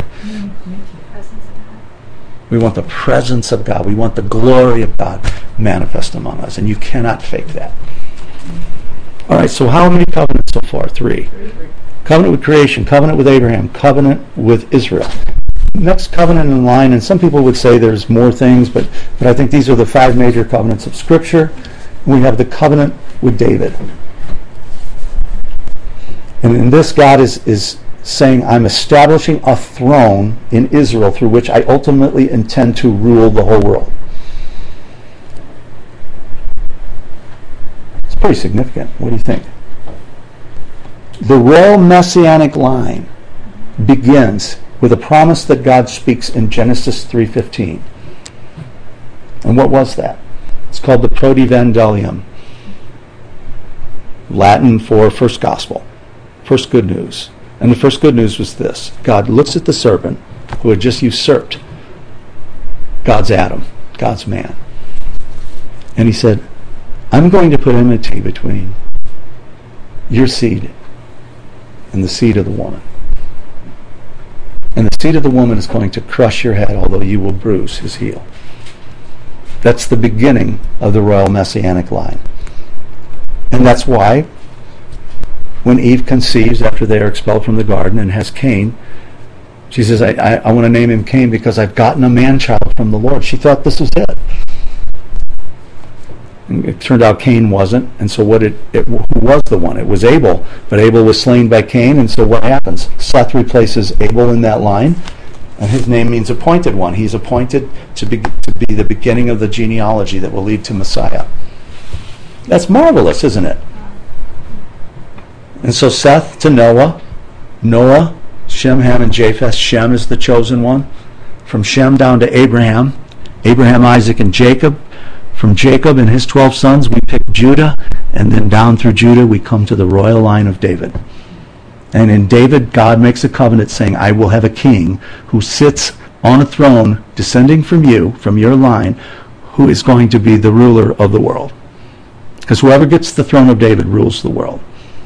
We want the presence of God. We want the glory of God manifest among us. And you cannot fake that. All right, so how many covenants so far? Three. Covenant with creation, covenant with Abraham, covenant with Israel. Next covenant in line, and some people would say there's more things, but, but I think these are the five major covenants of Scripture. We have the covenant with David. And in this, God is, is saying, I'm establishing a throne in Israel through which I ultimately intend to rule the whole world. It's pretty significant. What do you think? The royal messianic line begins with a promise that God speaks in Genesis three fifteen. And what was that? It's called the Protovangelium, Latin for first gospel. First good news. And the first good news was this. God looks at the serpent who had just usurped God's Adam, God's man. And he said, I'm going to put enmity between your seed and the seed of the woman. And the seed of the woman is going to crush your head, although you will bruise his heel. That's the beginning of the royal messianic line. And that's why when Eve conceives after they are expelled from the garden and has Cain, she says, I, I, I want to name him Cain because I've gotten a man-child from the Lord. She thought this was it. And it turned out Cain wasn't, and so what? It, it who was the one? It was Abel, but Abel was slain by Cain, and so what happens? Seth replaces Abel in that line, and his name means appointed one. He's appointed to be, to be the beginning of the genealogy that will lead to Messiah. That's marvelous, isn't it? And so Seth to Noah, Noah, Shem, Ham, and Japheth. Shem is the chosen one. From Shem down to Abraham, Abraham, Isaac, and Jacob. From Jacob and his twelve sons, we pick Judah, and then down through Judah, we come to the royal line of David. And in David, God makes a covenant saying, I will have a king who sits on a throne descending from you, from your line, who is going to be the ruler of the world. Because whoever gets the throne of David rules the world.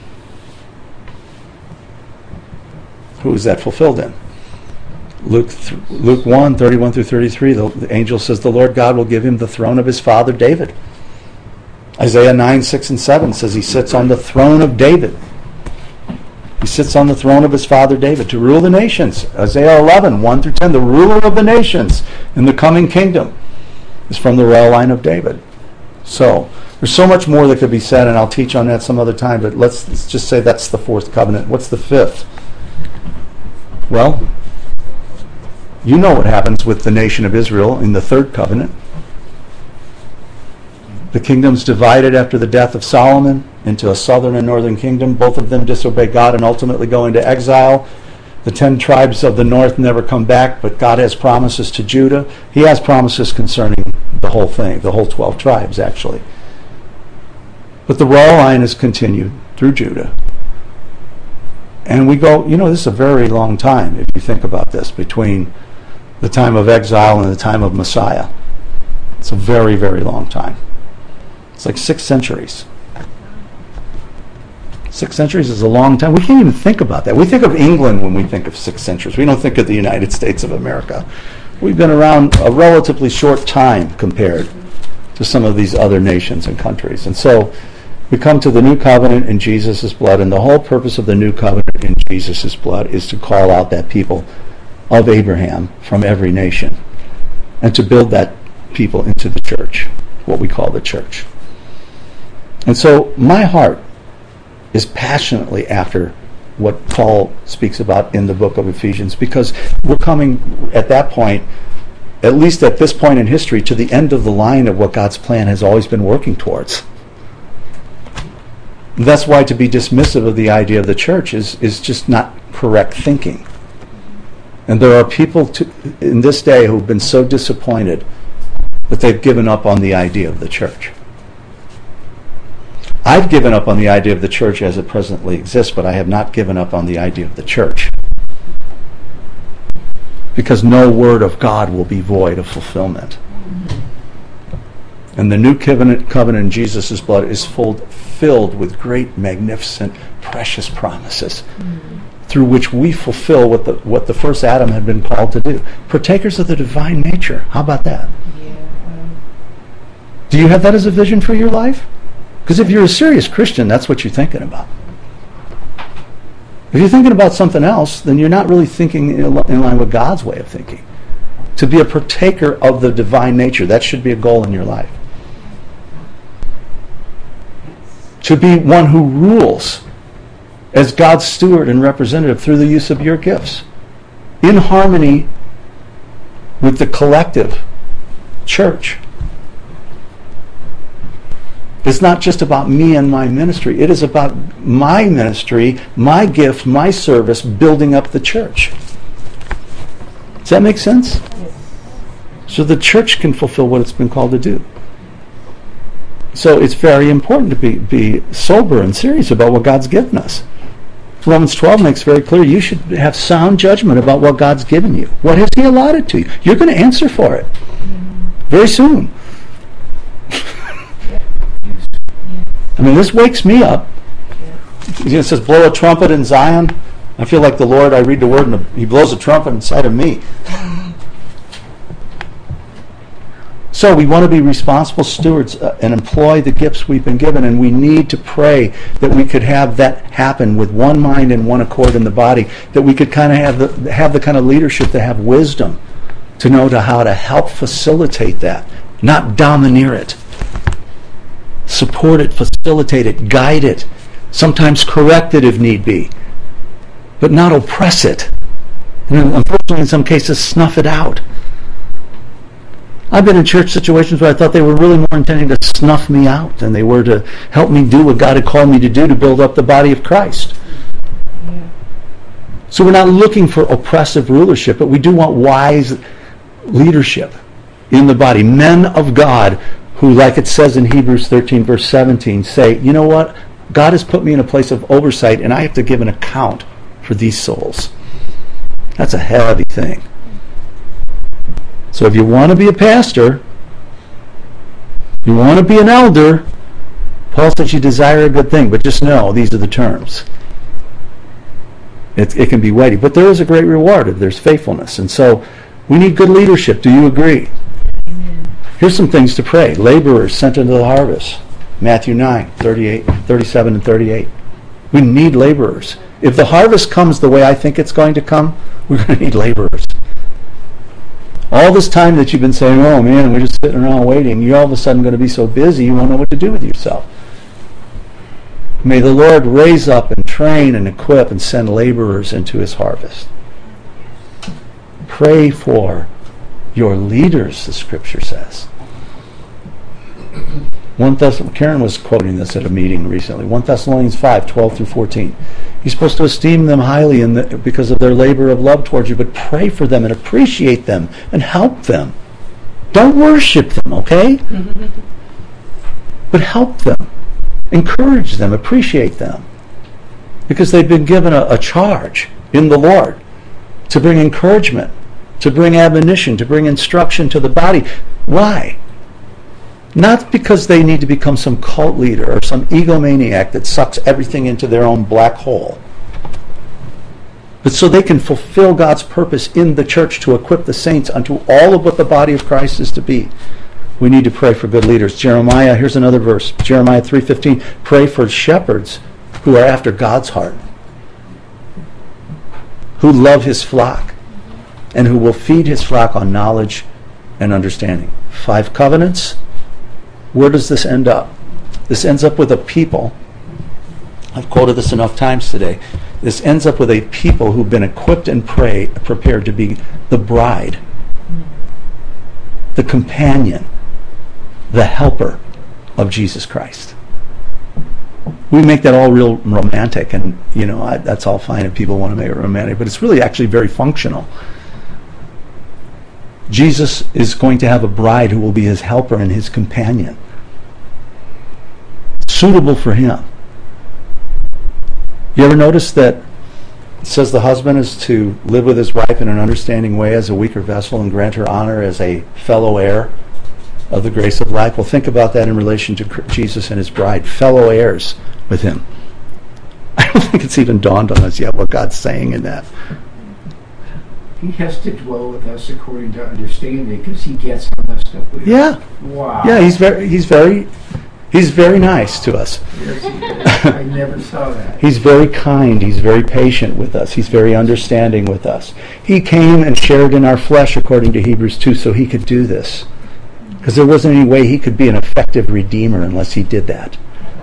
Who is that fulfilled in? Luke th- Luke one, thirty-one through thirty-three, the, the angel says the Lord God will give him the throne of his father David. Isaiah nine, six, and seven says he sits on the throne of David. He sits on the throne of his father David to rule the nations. Isaiah eleven, one through ten, the ruler of the nations in the coming kingdom is from the royal line of David. So, there's so much more that could be said, and I'll teach on that some other time, but let's, let's just say that's the fourth covenant. What's the fifth? Well, you know what happens with the nation of Israel in the third covenant. The kingdom's divided after the death of Solomon into a southern and northern kingdom. Both of them disobey God and ultimately go into exile. The ten tribes of the north never come back, but God has promises to Judah. He has promises concerning the whole thing, the whole twelve tribes, actually. But the royal line is continued through Judah. And we go, you know, this is a very long time, if you think about this, between the time of exile and the time of Messiah. It's a very, very long time. It's like six centuries. Six centuries is a long time. We can't even think about that. We think of England when we think of six centuries. We don't think of the United States of America. We've been around a relatively short time compared to some of these other nations and countries. And so we come to the new covenant in Jesus' blood, and the whole purpose of the new covenant in Jesus' blood is to call out that people of Abraham from every nation and to build that people into the church, what we call the church. And so my heart is passionately after what Paul speaks about in the book of Ephesians, because we're coming at that point, at least at this point in history, to the end of the line of what God's plan has always been working towards. That's why to be dismissive of the idea of the church is, is just not correct thinking. And there are people to, in this day who've been so disappointed that they've given up on the idea of the church. I've given up on the idea of the church as it presently exists, but I have not given up on the idea of the church. Because no word of God will be void of fulfillment. And the new covenant, covenant in Jesus' blood is full, filled with great, magnificent, precious promises mm-hmm. through which we fulfill what the, what the first Adam had been called to do. Partakers of the divine nature. How about that? Yeah. Do you have that as a vision for your life? Because if you're a serious Christian, that's what you're thinking about. If you're thinking about something else, then you're not really thinking in line with God's way of thinking. To be a partaker of the divine nature, that should be a goal in your life. To be one who rules as God's steward and representative through the use of your gifts, in harmony with the collective church. It's not just about me and my ministry. It is about my ministry, my gift, my service, building up the church. Does that make sense? So the church can fulfill what it's been called to do. So it's very important to be, be sober and serious about what God's given us. Romans twelve makes very clear you should have sound judgment about what God's given you. What has He allotted to you? You're going to answer for it very soon. I mean, this wakes me up. It says, blow a trumpet in Zion. I feel like the Lord, I read the word, and He blows a trumpet inside of me. So we want to be responsible stewards uh, and employ the gifts we've been given, and we need to pray that we could have that happen with one mind and one accord in the body, that we could kind of have the, have the kind of leadership to have wisdom to know to how to help facilitate that, not domineer it. Support it, facilitate it, guide it, sometimes correct it if need be, but not oppress it. And unfortunately, in some cases, snuff it out. I've been in church situations where I thought they were really more intending to snuff me out than they were to help me do what God had called me to do to build up the body of Christ. Yeah. So we're not looking for oppressive rulership, but we do want wise leadership in the body. Men of God who, like it says in Hebrews thirteen, verse seventeen, say, you know what? God has put me in a place of oversight, and I have to give an account for these souls. That's a heavy thing. So if you want to be a pastor, you want to be an elder, Paul says you desire a good thing, but just know these are the terms. It, it can be weighty, but there is a great reward if there's faithfulness. And so we need good leadership. Do you agree? Amen. Here's some things to pray. Laborers sent into the harvest. Matthew nine, thirty-eight, thirty-seven and thirty-eight. We need laborers. If the harvest comes the way I think it's going to come, we're going to need laborers. All this time that you've been saying, oh man, we're just sitting around waiting, you're all of a sudden going to be so busy you won't know what to do with yourself. May the Lord raise up and train and equip and send laborers into His harvest. Pray for your leaders, the Scripture says. One Thess- Karen was quoting this at a meeting recently. First Thessalonians five, twelve through fourteen. You're supposed to esteem them highly in the, because of their labor of love towards you, but pray for them and appreciate them and help them. Don't worship them, okay? But help them. Encourage them. Appreciate them. Because they've been given a, a charge in the Lord to bring encouragement, to bring admonition, to bring instruction to the body. Why? Not because they need to become some cult leader or some egomaniac that sucks everything into their own black hole, but so they can fulfill God's purpose in the church to equip the saints unto all of what the body of Christ is to be. We need to pray for good leaders. Jeremiah, here's another verse. Jeremiah three fifteen. Pray for shepherds who are after God's heart, who love his flock, and who will feed his flock on knowledge and understanding. Five covenants. Where does this end up? This ends up with a people. I've quoted this enough times today. This ends up with a people who've been equipped and pray, prepared to be the bride, the companion, the helper of Jesus Christ. We make that all real romantic, and you know I, that's all fine if people want to make it romantic, but it's really actually very functional. Jesus is going to have a bride who will be his helper and his companion, suitable for him. You ever notice that it says the husband is to live with his wife in an understanding way as a weaker vessel and grant her honor as a fellow heir of the grace of life? Well, think about that in relation to Jesus and his bride, fellow heirs with him. I don't think it's even dawned on us yet what God's saying in that. He has to dwell with us according to understanding because he gets how messed up we are. Yeah. Wow. Yeah, he's very, he's very, he's very nice to us. Yes, he is. I never saw that. He's very kind. He's very patient with us. He's very understanding with us. He came and shared in our flesh, according to Hebrews two, so he could do this. Because there wasn't any way he could be an effective redeemer unless he did that.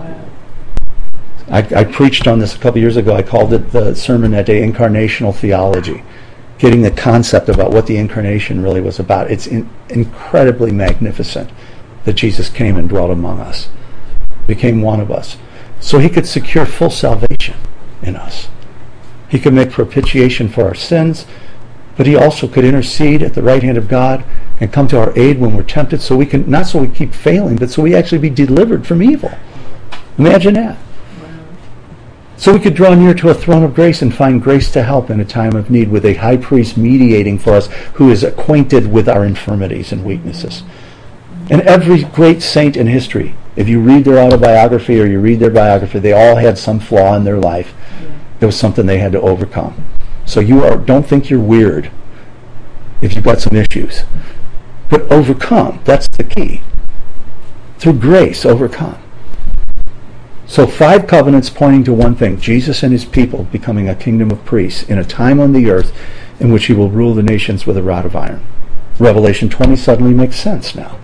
I, I preached on this a couple years ago. I called it the sermon that day, Incarnational Theology. Getting the concept about what the incarnation really was about. It's in, incredibly magnificent that Jesus came and dwelt among us, became one of us, so he could secure full salvation in us. He could make propitiation for our sins, but he also could intercede at the right hand of God and come to our aid when we're tempted, so we can, not so we keep failing, but so we actually be delivered from evil. Imagine that. So we could draw near to a throne of grace and find grace to help in a time of need, with a high priest mediating for us who is acquainted with our infirmities and weaknesses. And every great saint in history, if you read their autobiography or you read their biography, they all had some flaw in their life. There was something they had to overcome. So you are, don't think you're weird if you've got some issues. But overcome, that's the key. Through grace, overcome. So five covenants pointing to one thing, Jesus and his people becoming a kingdom of priests in a time on the earth in which he will rule the nations with a rod of iron. Revelation twenty suddenly makes sense now.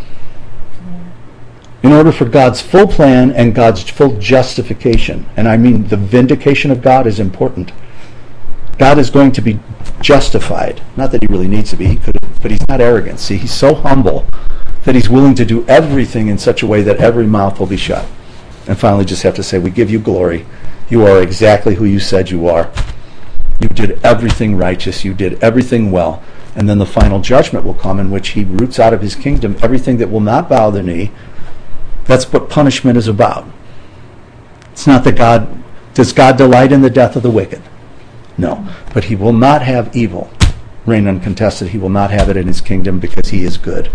In order for God's full plan and God's full justification, and I mean the vindication of God is important. God is going to be justified. Not that he really needs to be, he could have, but he's not arrogant. See, he's so humble that he's willing to do everything in such a way that every mouth will be shut. And finally just have to say, we give you glory. You are exactly who you said you are. You did everything righteous. You did everything well. And then the final judgment will come in which he roots out of his kingdom everything that will not bow the knee. That's what punishment is about. It's not that God, does God delight in the death of the wicked? No. But he will not have evil reign uncontested. He will not have it in his kingdom because he is good.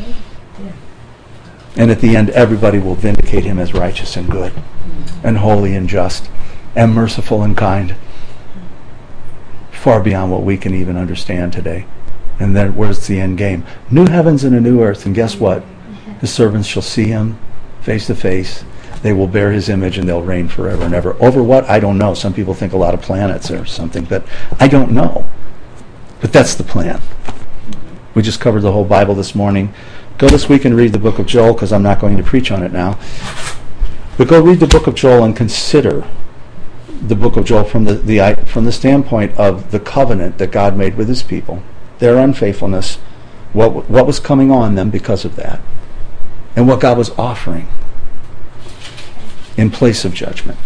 And at the end, everybody will vindicate him as righteous and good, and holy and just, and merciful and kind, far beyond what we can even understand today. And then where's the end game? New heavens and a new earth. And guess what? His servants shall see him face to face. They will bear his image and they'll reign forever and ever. Over what? I don't know. Some people think a lot of planets or something, but I don't know. But that's the plan. We just covered the whole Bible this morning. Go this week and read the book of Joel, because I'm not going to preach on it now. But go read the book of Joel and consider the book of Joel from the, the from the standpoint of the covenant that God made with his people, their unfaithfulness, what what was coming on them because of that, and what God was offering in place of judgment.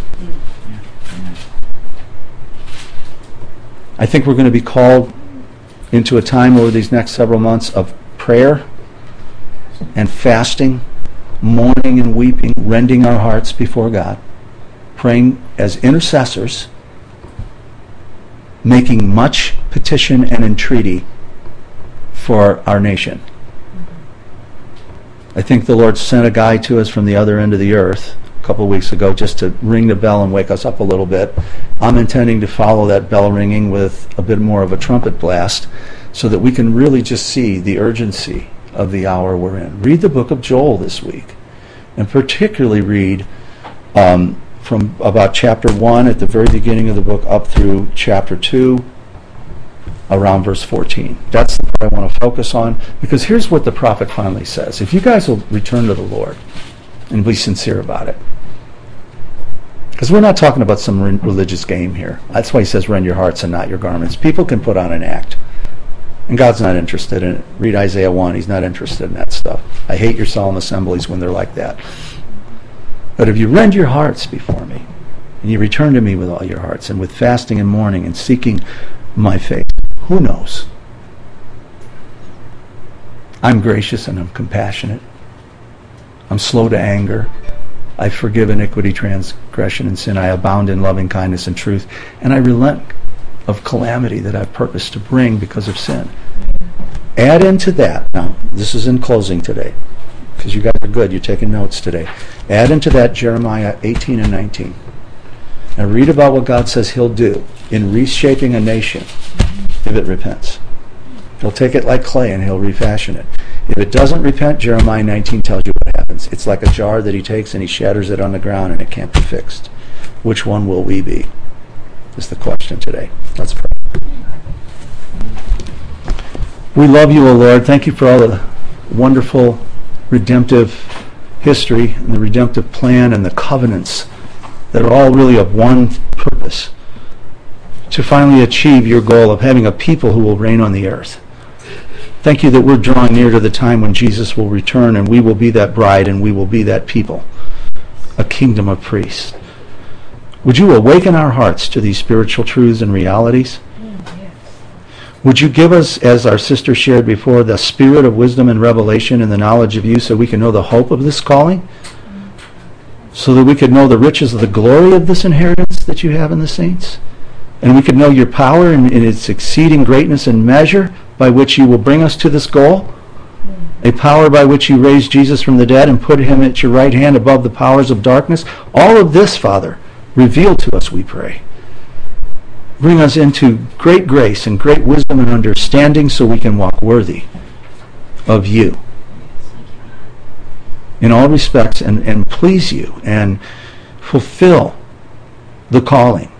I think we're going to be called into a time over these next several months of prayer and fasting, mourning and weeping, rending our hearts before God. praying as intercessors, making much petition and entreaty for our nation. I think the Lord sent a guy to us from the other end of the earth a couple of weeks ago just to ring the bell and wake us up a little bit. I'm intending to follow that bell ringing with a bit more of a trumpet blast so that we can really just see the urgency of the hour we're in. Read the book of Joel this week, and particularly read um, from about chapter one at the very beginning of the book up through chapter two, around verse fourteen. That's the part I want to focus on, because here's what the prophet finally says. If you guys will return to the Lord and be sincere about it, because we're not talking about some re- religious game here. That's why he says rend your hearts and not your garments. People can put on an act, and God's not interested in it. Read Isaiah one. He's not interested in that stuff. I hate your solemn assemblies when they're like that. But if you rend your hearts before me, and you return to me with all your hearts, and with fasting and mourning and seeking my face, who knows? I'm gracious and I'm compassionate. I'm slow to anger. I forgive iniquity, transgression, and sin. I abound in loving kindness and truth. And I relent of calamity that I've purposed to bring because of sin. Add into that, now, this is in closing today, because you guys are good, you're taking notes today. Add into that Jeremiah eighteen and nineteen. Now read about what God says he'll do in reshaping a nation if it repents. He'll take it like clay and he'll refashion it. If it doesn't repent, Jeremiah nineteen tells you what happens. It's like a jar that he takes and he shatters it on the ground and it can't be fixed. Which one will we be? Is the question today. Let's pray. We love you, O Lord. Thank you for all the wonderful redemptive history and the redemptive plan and the covenants that are all really of one purpose, to finally achieve your goal of having a people who will reign on the earth. Thank you that we're drawing near to the time when Jesus will return and we will be that bride and we will be that people, a kingdom of priests. Would you awaken our hearts to these spiritual truths and realities? Would you give us, as our sister shared before, the spirit of wisdom and revelation and the knowledge of you so we can know the hope of this calling? So that we could know the riches of the glory of this inheritance that you have in the saints? And we could know your power in, in its exceeding greatness and measure by which you will bring us to this goal? A power by which you raised Jesus from the dead and put him at your right hand above the powers of darkness? All of this, Father, reveal to us, we pray. Bring us into great grace and great wisdom and understanding so we can walk worthy of you in all respects and, and please you and fulfill the calling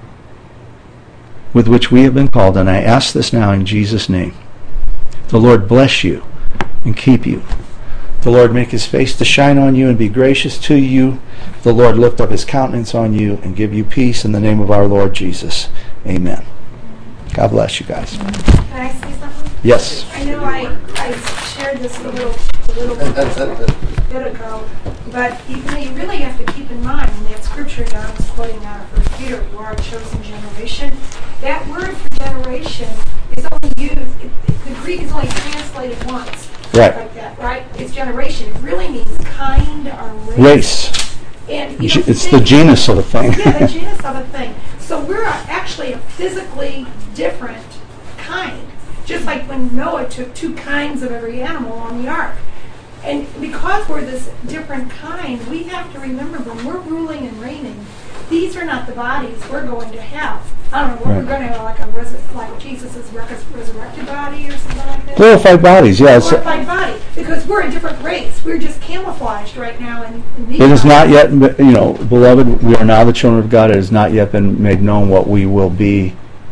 with which we have been called. And I ask this now in Jesus' name. The Lord bless you and keep you. The Lord make his face to shine on you and be gracious to you. The Lord lift up his countenance on you and give you peace in the name of our Lord Jesus. Amen. God bless you guys. Can I say something? Yes. I know I, I shared this a little, a little bit ago, but you, know, you really have to keep in mind that scripture John was quoting out of First Peter, you are a chosen generation. That word for generation is only used, it, it, the Greek is only translated once. Right. Like that, right? It's generation. It really means kind or race. Race. And, you know, G- it's think, the genus of the thing. Yeah, the genus of a thing. So we're actually a physically different kind. Just like when Noah took two kinds of every animal on the ark. And because we're this different kind, we have to remember when we're ruling and reigning, these are not the bodies we're going to have. I don't know, what Right. we're going to have like a res- like Jesus' res- resurrected body or something like that. Glorified bodies, yes. Glorified body, because we're a different race. We're just camouflaged right now in, in these It is not bodies. yet, you know, beloved, we are now the children of God. It has not yet been made known what we will be.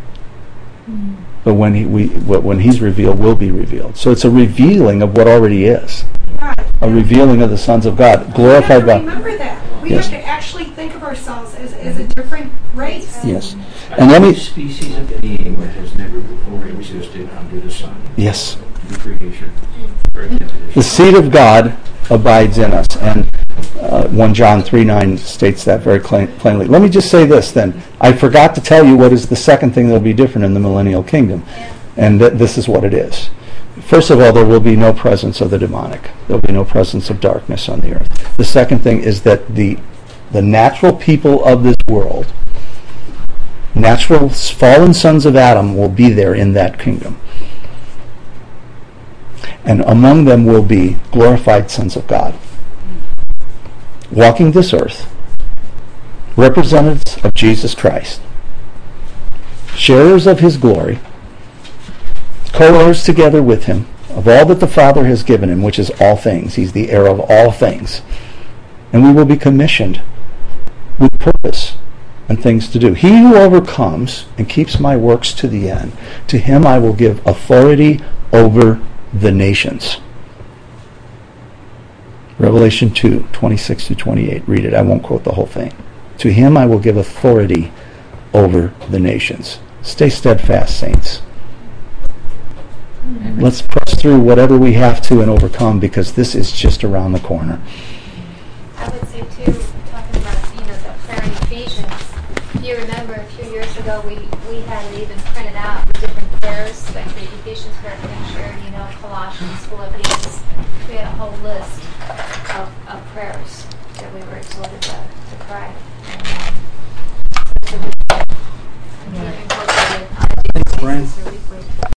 But when he, we, when he's revealed, will be revealed. So it's a revealing of what already is. Right. A revealing of the sons of God. Glorified We have body. to remember that. We Yes. have to actually think of ourselves as, as a different race. Yes. And let me, Every species of being that has never before existed under the sun. yes. In creation. Very definition. The seed of God abides in us. And uh, First John three nine states that very plain, plainly. Let me just say this then. I forgot to tell you what is the second thing that will be different in the millennial kingdom. And th- this is what it is. First of all, there will be no presence of the demonic. There will be no presence of darkness on the earth. The second thing is that the, the natural people of this world, natural fallen sons of Adam will be there in that kingdom. And among them will be glorified sons of God, walking this earth, representatives of Jesus Christ, sharers of his glory, co-heirs together with him of all that the Father has given him, which is all things. He's the heir of all things. And we will be commissioned with purpose and things to do. He who overcomes and keeps my works to the end, to him I will give authority over the nations. Revelation two, twenty-six to twenty-eight. Read it. I won't quote the whole thing. To him I will give authority over the nations. Stay steadfast, saints. Let's press through whatever we have to and overcome, because this is just around the corner. I would say too, talking about, you know, the prayer in Ephesians, if you remember a few years ago we, we had it even printed out, the different prayers, like the Ephesians prayer picture, you know, Colossians, Philippians. We had a whole list of, of prayers that we were exhorted to, to pray. And, um, so we incorporated on a daily basis or weekly.